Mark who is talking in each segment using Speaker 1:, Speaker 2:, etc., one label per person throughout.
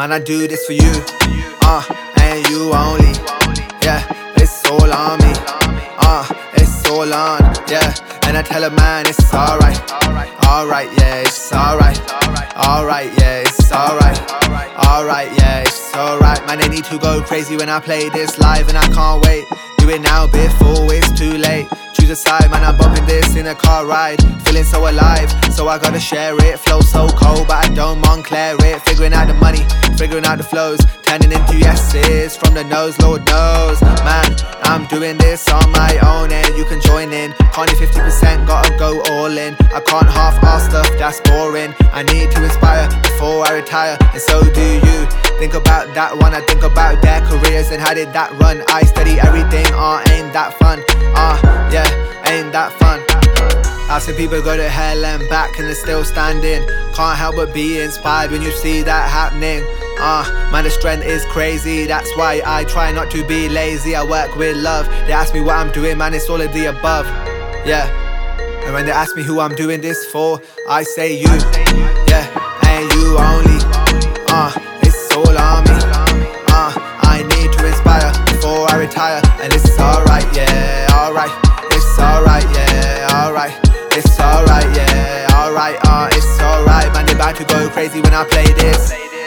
Speaker 1: Man, I do this for you, and you only. Yeah, it's all on me, it's all on, yeah. And I tell a man it's alright, yeah, it's alright, yeah, it's alright, yeah, it's alright. Man, they need to go crazy when I play this live, and I can't wait. Do it now before it's too late. Choose a side, man, I'm bumping this in a car ride. Feeling so alive, so I gotta share it. Flow so cold, but I don't Montclair it. Figuring out the money, figuring out the flows, turning into yeses from the nose, Lord knows. Man, I'm doing this on my own, and you can join in. Can't do 50%, gotta go all in. I can't half-ass stuff, that's boring. I need to inspire before I retire, and so do you. Think about that one, I think about their careers and how did that run. I study everything, ain't that fun? Yeah, ain't that fun? I've seen people go to hell and back and they're still standing. Can't help but be inspired when you see that happening. Man, the strength is crazy, that's why I try not to be lazy. I work with love. They ask me what I'm doing, man, it's all of the above. Yeah, and when they ask me who I'm doing this for, I say you, yeah, and you only. It's all on me, I need to inspire before I retire, and it's alright, yeah, alright. It's alright, yeah, alright. It's alright, yeah, alright, it's alright. Man, they about to go crazy when I play this.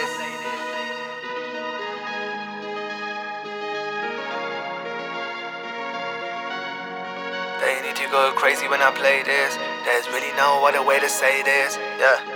Speaker 1: They need to go crazy when I play this. There's really no other way to say this, yeah.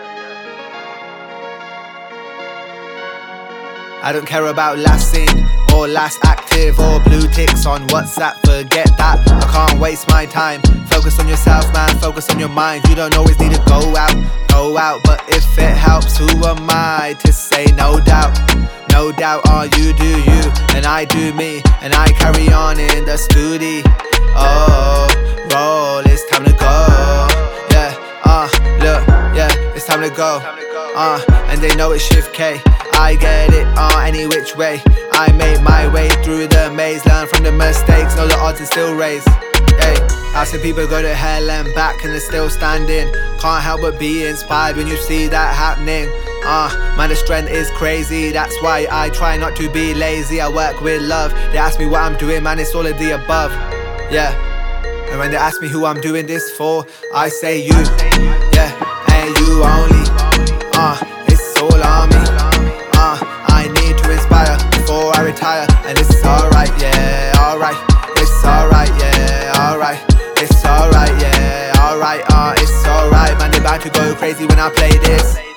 Speaker 1: I don't care about last seen or last active or blue ticks on WhatsApp, forget that. I can't waste my time. Focus on yourself, man, focus on your mind. You don't always need to go out, but if it helps, who am I to say no doubt? No doubt, you do you, and I do me, and I carry on in the studio. Roll, it's time to go. Yeah, look, yeah, it's time to go. And they know it's Shift K. I get it any which way. I made my way through the maze, learn from the mistakes, know the odds are still raised. Hey, I've seen people go to hell and back and they're still standing. Can't help but be inspired when you see that happening. Man, the strength is crazy, that's why I try not to be lazy. I work with love. They ask me what I'm doing, man, it's all of the above. Yeah, and when they ask me who I'm doing this for, I say you, yeah, and you only. It's all on me. I need to inspire before I retire, and it's alright, yeah, alright. It's alright, yeah, alright. It's alright, yeah, alright, it's alright. Man, they about to go crazy when I play this.